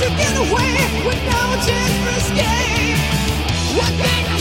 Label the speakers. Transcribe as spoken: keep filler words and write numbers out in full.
Speaker 1: to get away with no chance for escape. What can